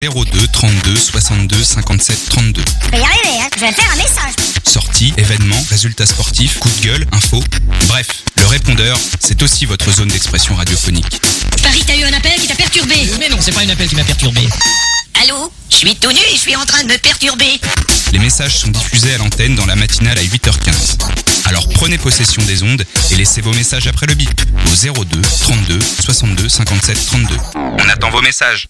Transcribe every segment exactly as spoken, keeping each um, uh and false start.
zéro deux trente-deux soixante-deux cinquante-sept trente-deux. Je vais y arriver, hein. Je vais faire un message. Sorties, événements, résultats sportifs, coup de gueule, infos. Bref, le répondeur, c'est aussi votre zone d'expression radiophonique. Paris, t'as eu un appel qui t'a perturbé. Mais non, c'est pas un appel qui m'a perturbé. Allô? Je suis tout nu et je suis en train de me perturber. Les messages sont diffusés à l'antenne dans la matinale à huit heures quinze. Alors prenez possession des ondes et laissez vos messages après le bip au zéro deux trente-deux soixante-deux cinquante-sept trente-deux. On attend vos messages.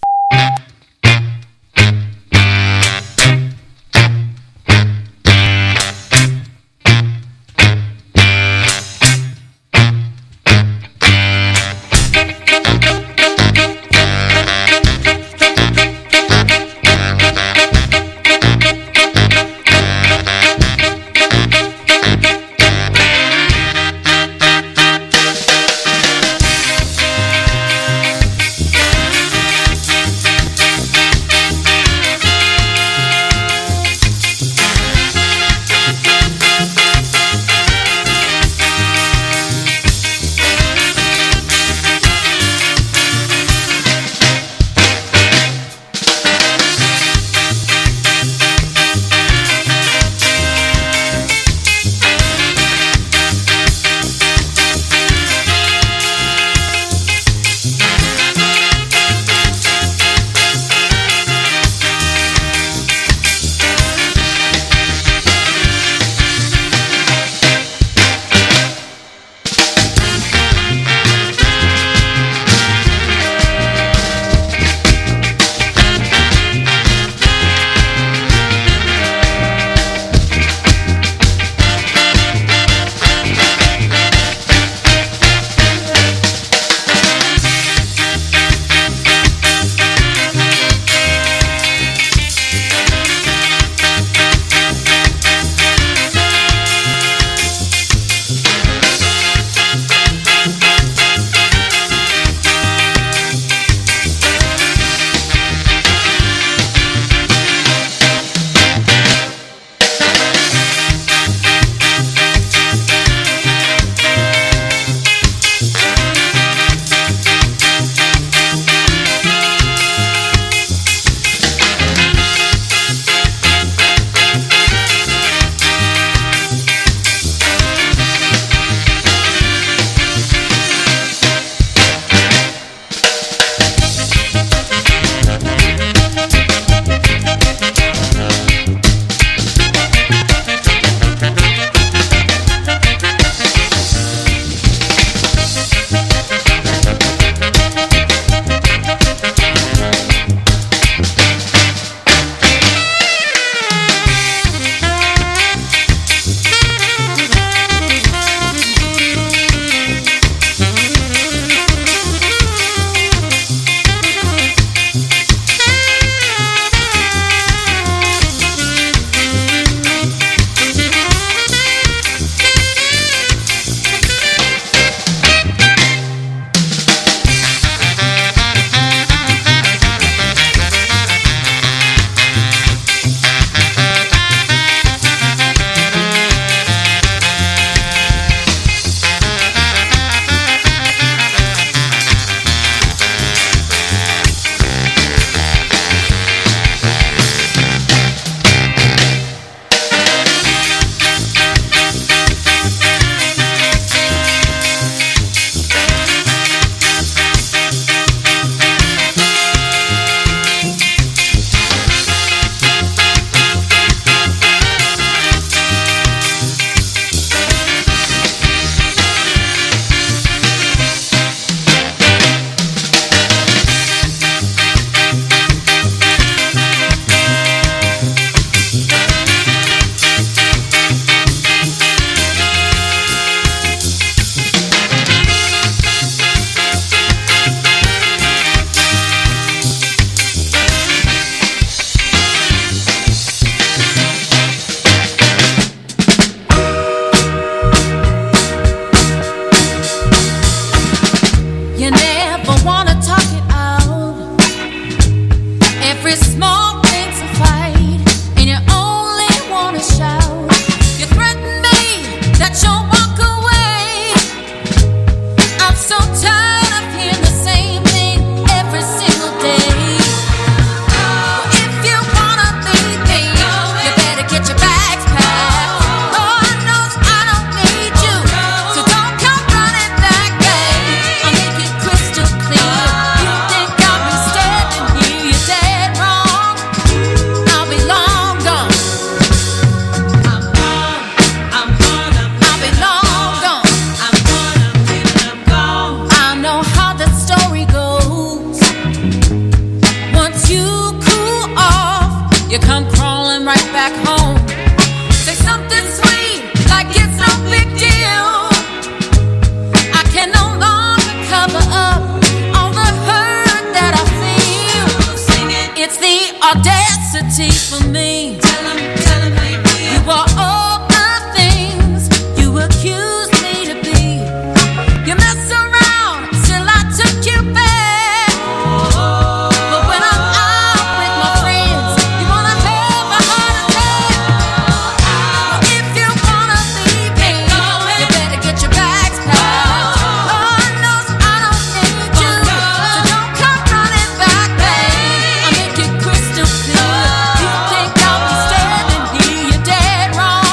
the audacity for me. Tell him, tell him, baby. You were all the things you accused me to be. You mess around till I took you back. But when I'm out with my friends, you wanna have a heart attack. If you wanna leave me, you better get your bags packed. Lord knows I don't need you, so don't come running back, babe. I make it crystal clear. You think I'll be standing here, you're dead wrong.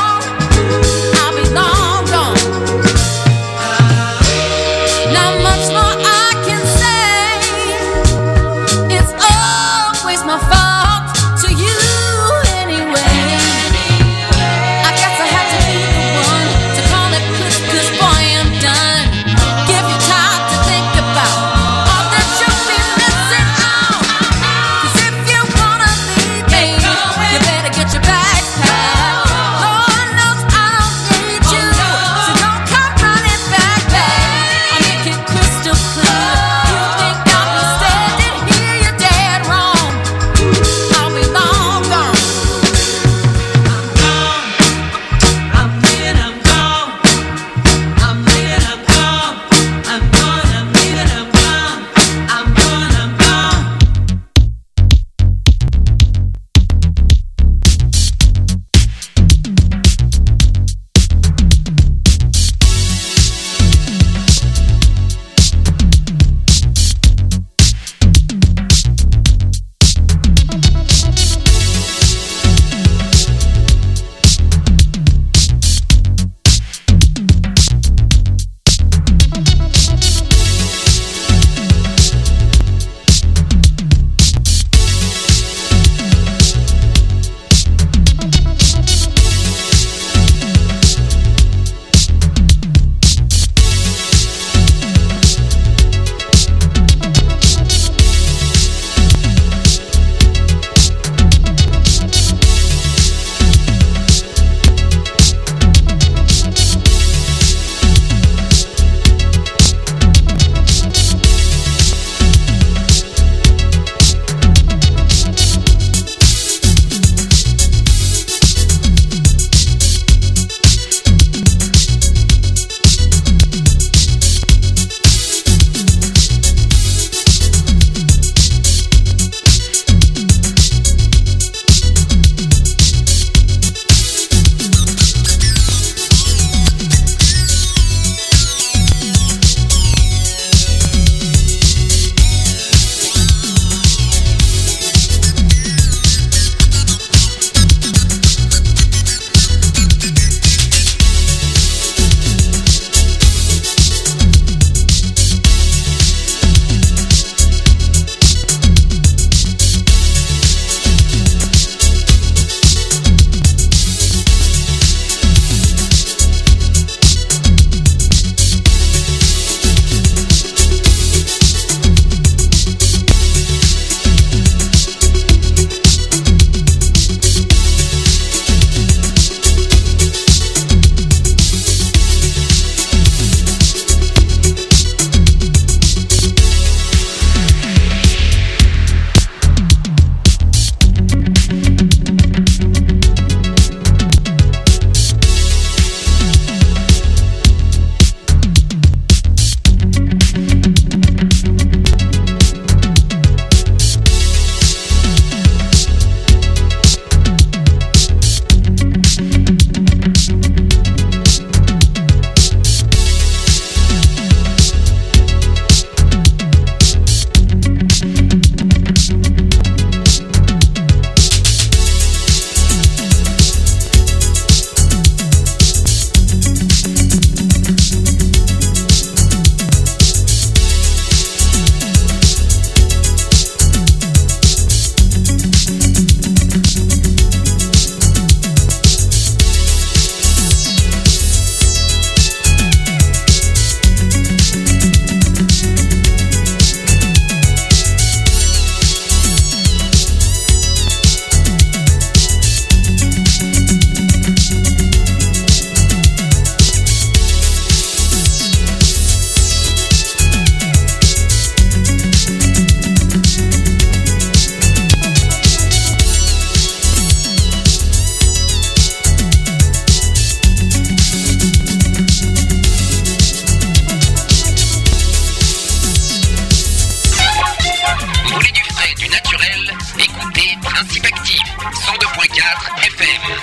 Principe actif, cent deux point quatre F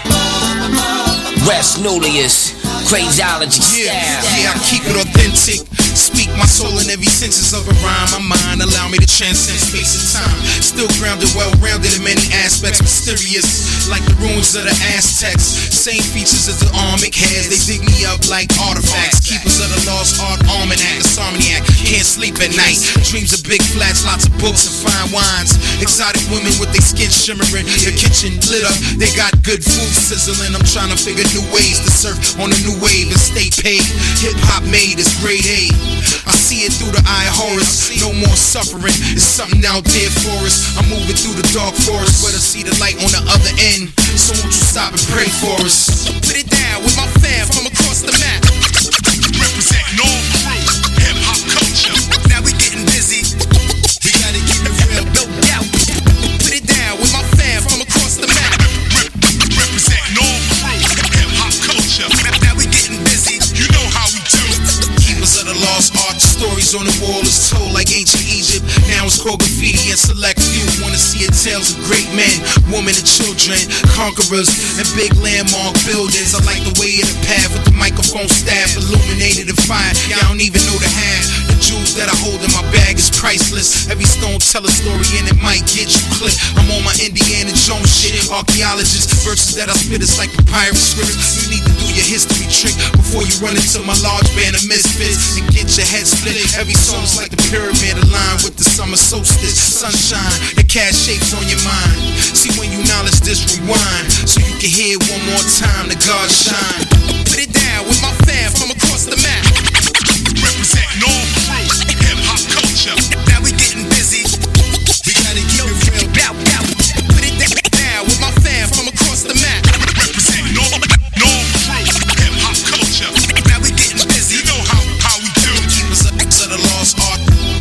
M. West Nullius, Crazyology style. Yeah, yeah, I keep it authentic. Speak my soul in every sentence of a rhyme. My mind allow me to transcend space and time. Still grounded, well-rounded in many aspects. Mysterious, like the ruins of the Aztecs. Same features as the Armic has. They dig me up like artifacts. Keepers of the lost art almanac. Insomniac, can't sleep at night. Dreams of big flats, lots of books and fine wines. Exotic women with their skin shimmering. Their kitchen lit up. They got good food sizzling. I'm trying to figure new ways to surf on a new wave and stay paid. Hip hop made is grade A. I see it through the eye of Horus. No more suffering. It's something out there for us. I'm moving through the dark forest, but I see the light on the other end. So won't you stop and pray for us? Put it down with my fam from across the map. Representing all crew, hip hop culture. Now we getting busy. We gotta keep it real, no doubt. Put it down with my fam from across the map. Representing all crew, hip hop culture. Now we getting busy. You know how we do. Keepers of the lost art, stories on the wall is told like ancient Egypt. Now it's called graffiti and select few wanna see it tales of great men, women and children, conquerors and big landmark buildings. I like the way of the path with the microphone staff illuminated and fire. Y'all don't even know the half. The jewels that I hold in my bag is priceless. Every stone tell a story and it might get you clipped. I'm on my Indiana Jones shit. Archaeologist verses that I spit is like papyrus scripts. You need to do your history trick before you run into my large band of misfits and get your head split. Every song is like the pyramid aligned with the summer solstice. Sunshine, the cash shapes on your mind. See when you knowledge this, rewind so you can hear one more time the God shine. Put it down with my fam from across the map. Representing all crew, hip hop culture. Now we getting busy. We gotta keep it real. Bow, bow. Put it down with my fam from across the map. Representing all, all crew, hip hop culture. Now we getting busy. You know how, how we do. Keepers of, of the lost art.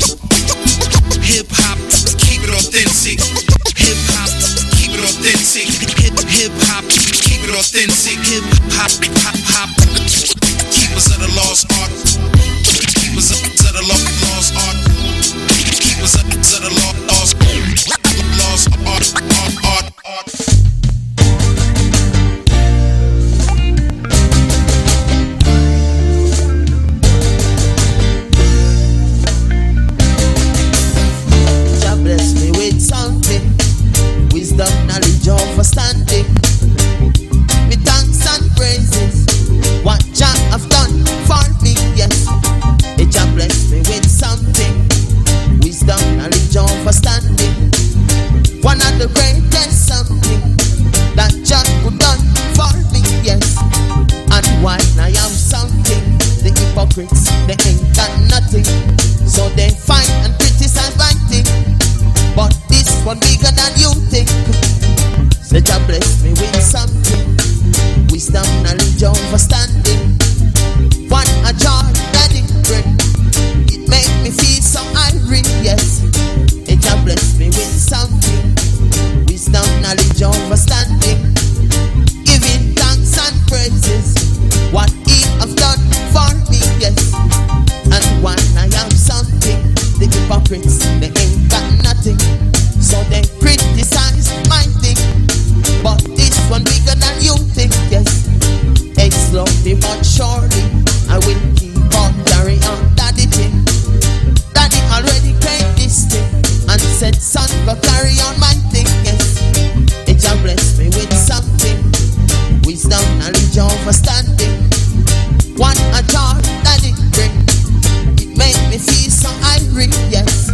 Hip hop, keep it authentic. Hip hop, keep it authentic. Hip hip hop, keep it authentic. Hip hop, hop hop. Keepers of the lost art. Keepers of the lost art. Keepers of the lost lost art art art art. Bless me with something, wisdom, knowledge, understanding. Me thanks and praises, what Jah have done for me, yes. It Jah bless me with something, wisdom, knowledge, understanding. One of the greatest something that Jah could done for me, yes. And why I am something, the hypocrites, they ain't got nothing, so they fight and criticize my thing. But this one bigger than you think. So Jah bless me with something, wisdom, knowledge, understanding. What a joy that it bring. It make me feel so irate, yes. It Jah bless me with something, wisdom, knowledge, understanding. Giving thanks and praises, what He have done for me, yes. And when I am something, the hypocrites, they ain't got nothing, so they criticize my thing. But this one bigger than you think, yes. It's slowly but surely I will keep on carry on daddy thing. Daddy already paid this thing and said, son, go carry on my thing, yes. It shall bless me with something, wisdom, knowledge, understanding. What a joy that it bring. It made me feel so irate, yes.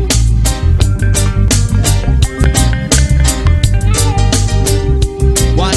Why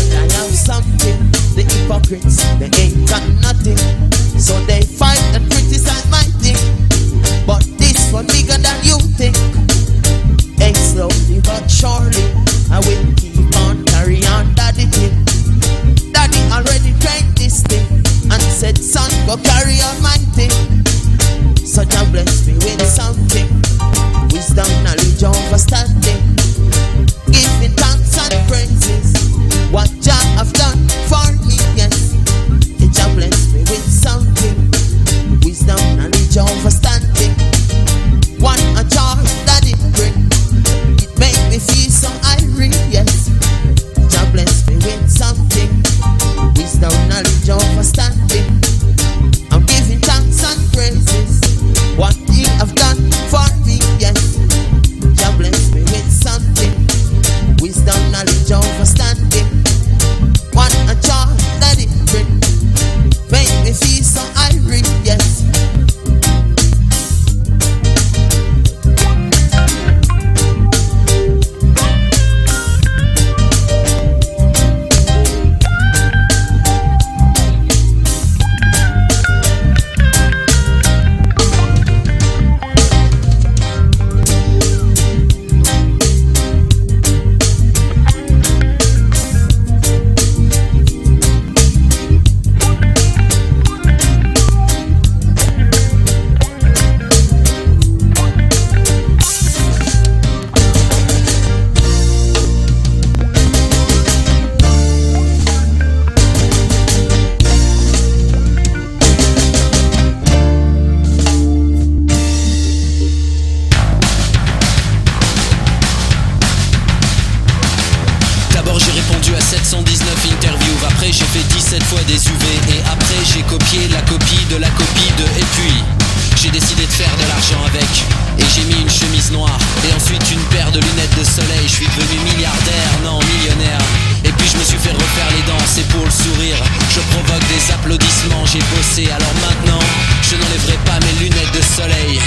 cette fois des U V. Et après j'ai copié la copie de la copie de. Et puis j'ai décidé de faire de l'argent avec. Et j'ai mis une chemise noire et ensuite une paire de lunettes de soleil. Je suis devenu milliardaire, non millionnaire. Et puis je me suis fait refaire les dents, c'est pour le sourire. Je provoque des applaudissements, j'ai bossé. Alors maintenant, je n'enlèverai pas mes lunettes de soleil.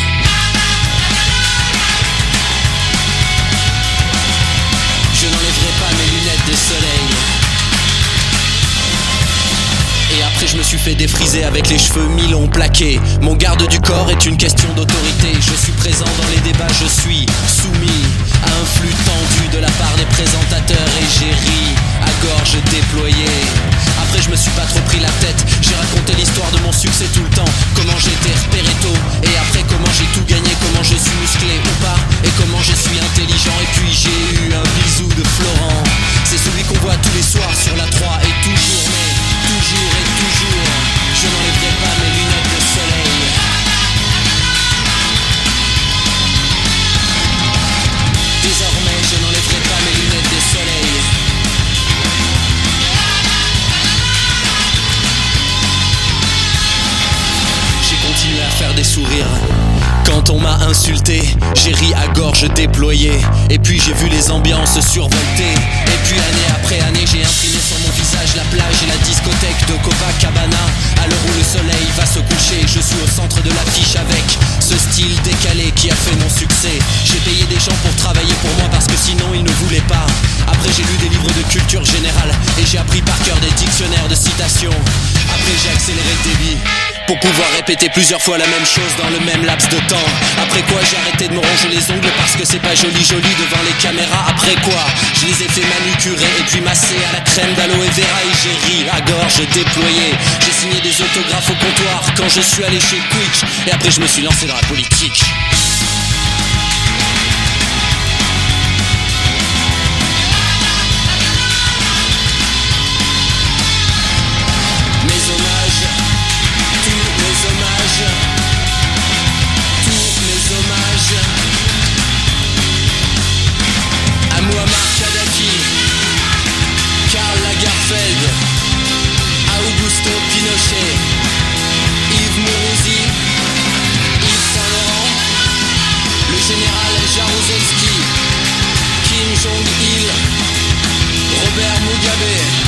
Je n'enlèverai pas mes lunettes de soleil. Et après je me suis fait défriser avec les cheveux mi-longs plaqués. Mon garde du corps est une question d'autorité. Je suis présent dans les débats, je suis soumis à un flux tendu de la part des présentateurs. Et j'ai ri à gorge déployée. Après je me suis pas trop pris la tête. J'ai raconté l'histoire de mon succès tout le temps. Comment j'étais repéré tôt. Et après comment j'ai tout gagné. Comment je suis musclé ou pas. Et comment je suis intelligent. Et puis j'ai eu un bisou de Florent. C'est celui qu'on voit tous les soirs sur la trois. Et toujours mais toujours et toujours, je n'enlèverai pas mes lunettes de soleil. Désormais, je n'enlèverai pas mes lunettes de soleil. J'ai continué à faire des sourires. Quand on m'a insulté, j'ai ri à gorge déployée. Et puis j'ai vu les ambiances survoltées. Et puis année après année, j'ai imprimé sur mon visage la plage et la discothèque de Copacabana. À l'heure où le soleil va se coucher, je suis au centre de l'affiche avec ce style décalé qui a fait mon succès. J'ai payé des gens pour travailler pour moi parce que sinon ils ne voulaient pas. Après j'ai lu des livres de culture générale et j'ai appris par cœur des dictionnaires de citations. Après j'ai accéléré le débit pour pouvoir répéter plusieurs fois la même chose dans le même laps de temps. Après quoi j'ai arrêté de me ronger les ongles parce que c'est pas joli joli devant les caméras. Après quoi je les ai fait manucurer et puis masser à la crème d'aloe vera. Et j'ai ri à gorge déployée. J'ai signé des autographes au comptoir quand je suis allé chez Quick. Et après je me suis lancé dans la politique. À Muammar Kadhafi, Karl Lagerfeld, à Augusto Pinochet, Yves Mourouzi, Yves Saint-Laurent, le général Jaruzelski, Kim Jong-il, Robert Mugabe.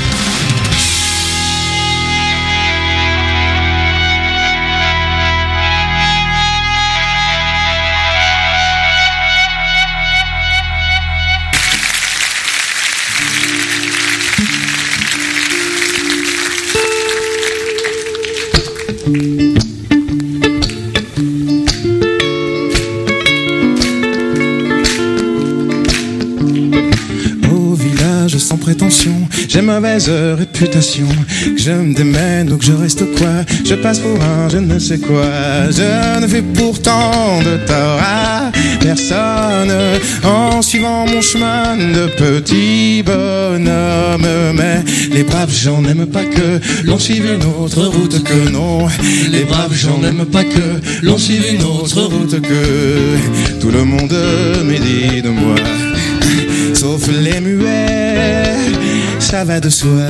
Sans prétention, j'ai mauvaise réputation. Que je me démène ou que je reste quoi, je passe pour un je ne sais quoi. Je ne fais pourtant de tort à personne en suivant mon chemin de petit bonhomme. Mais les braves gens n'aiment pas que l'on suive une autre route que non. Les braves gens n'aiment pas que l'on suive une autre route que tout le monde médit de moi. Sauf les muets, ça va de soi.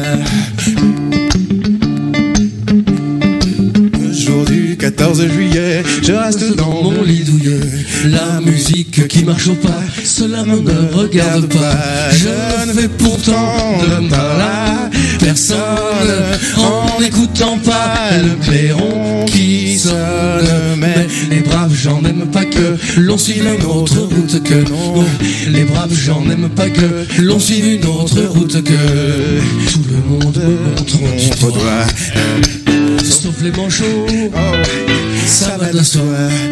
Le jour du quatorze juillet, je reste dans mon lit douilleux. La musique qui marche au pas, cela ne me regarde pas. Je ne vais pourtant de mal à personne en n'écoutant pas le clairon qui sonne. Mais les braves gens n'aiment pas que l'on suive une autre route que non. Les braves gens n'aiment pas que l'on suive une autre route que tout le monde montre au doigt. Sauf les manchots, ça va de soi.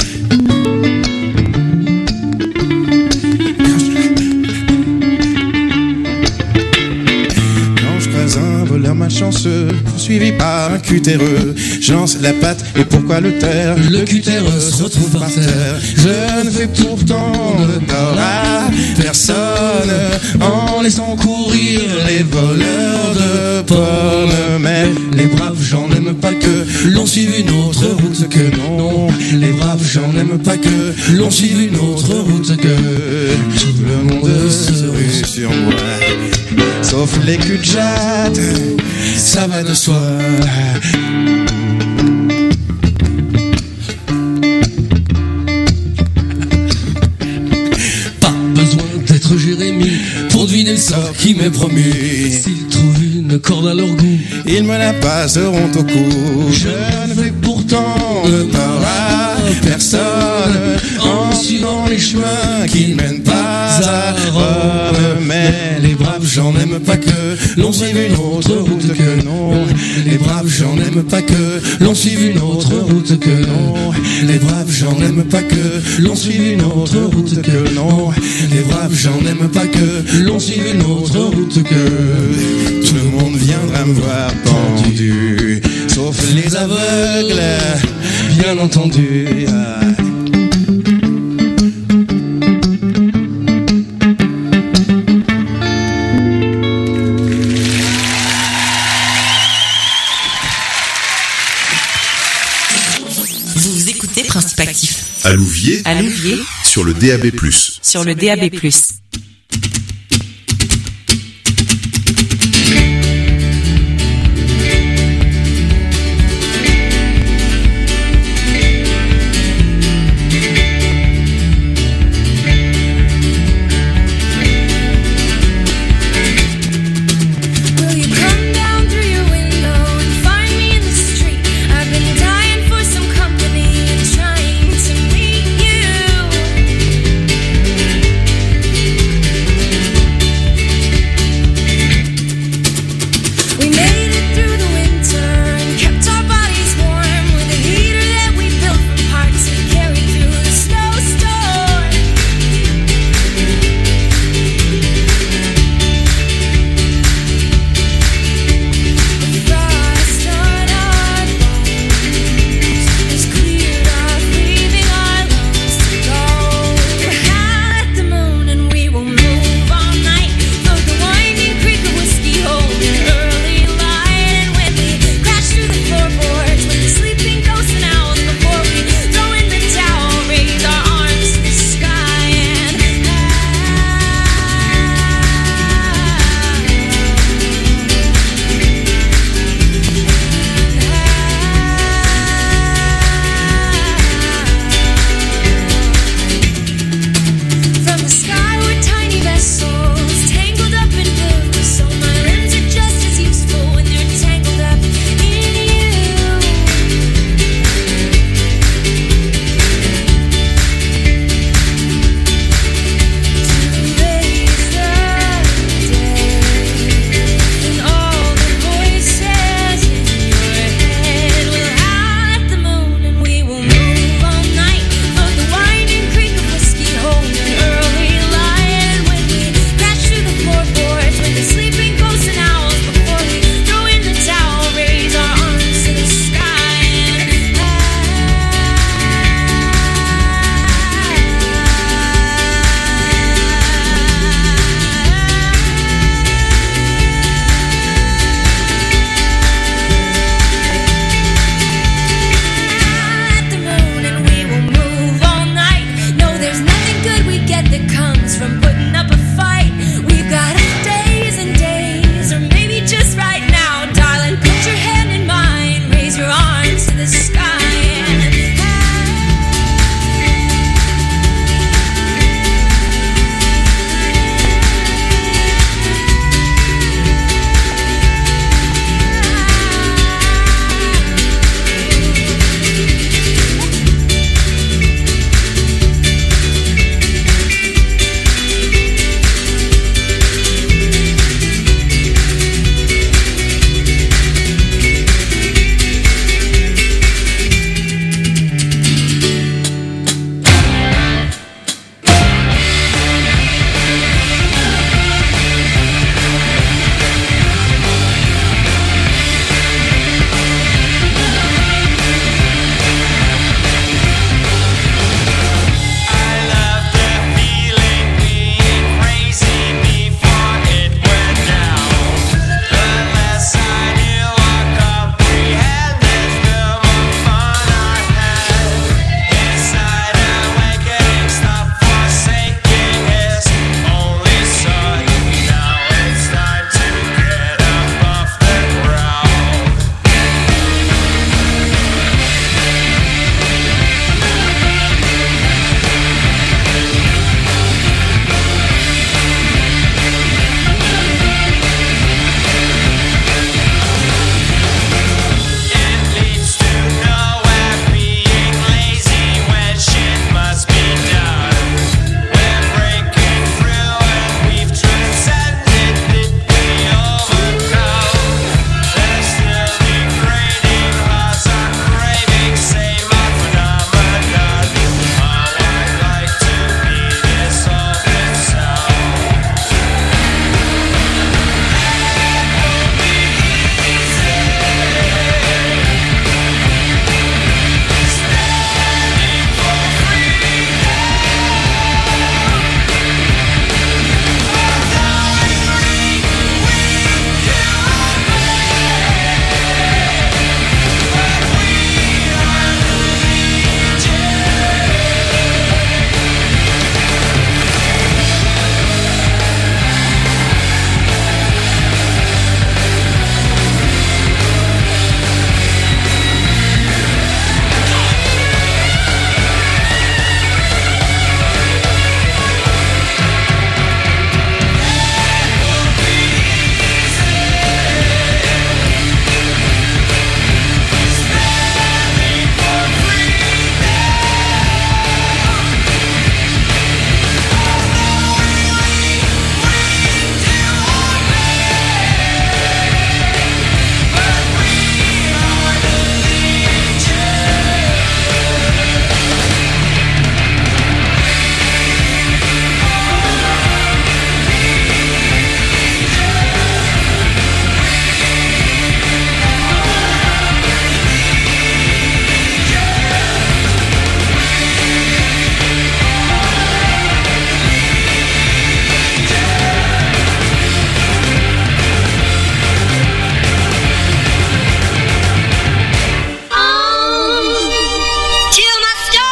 Un voleur malchanceux, poursuivi par un cutéreux. J'lance la patte et pourquoi le taire? Le cutéreux se retrouve par terre. Je ne fais pourtant de tort à personne en laissant courir les voleurs de pommes. Mais les braves gens n'aiment pas que l'on suive une autre route que non. Les braves gens n'aiment pas que l'on suive une autre route que tout le monde se rue sur moi. Sauf les cul de jatte, ça va de soi. Pas besoin d'être Jérémie pour deviner le sort qui m'est promis. S'ils trouvent une corde à leur goût, ils me la passeront au cou. Je ne fais pourtant de tort à personne en suivant les chemins qui ne mènent pas à Rome. Mais les braves gens n'aiment pas que l'on suive une autre route que non. Les braves gens n'aiment pas que l'on suive une autre route que non. Les braves gens n'aiment pas que l'on suive une autre route que non. Les braves gens n'aiment pas que l'on suive une autre route que tout le monde viendra me voir pendu, sauf les aveugles, bien entendu. Vous écoutez Principe Actif à Louviers, à Louviers sur le D A B plus. Sur le D A B plus.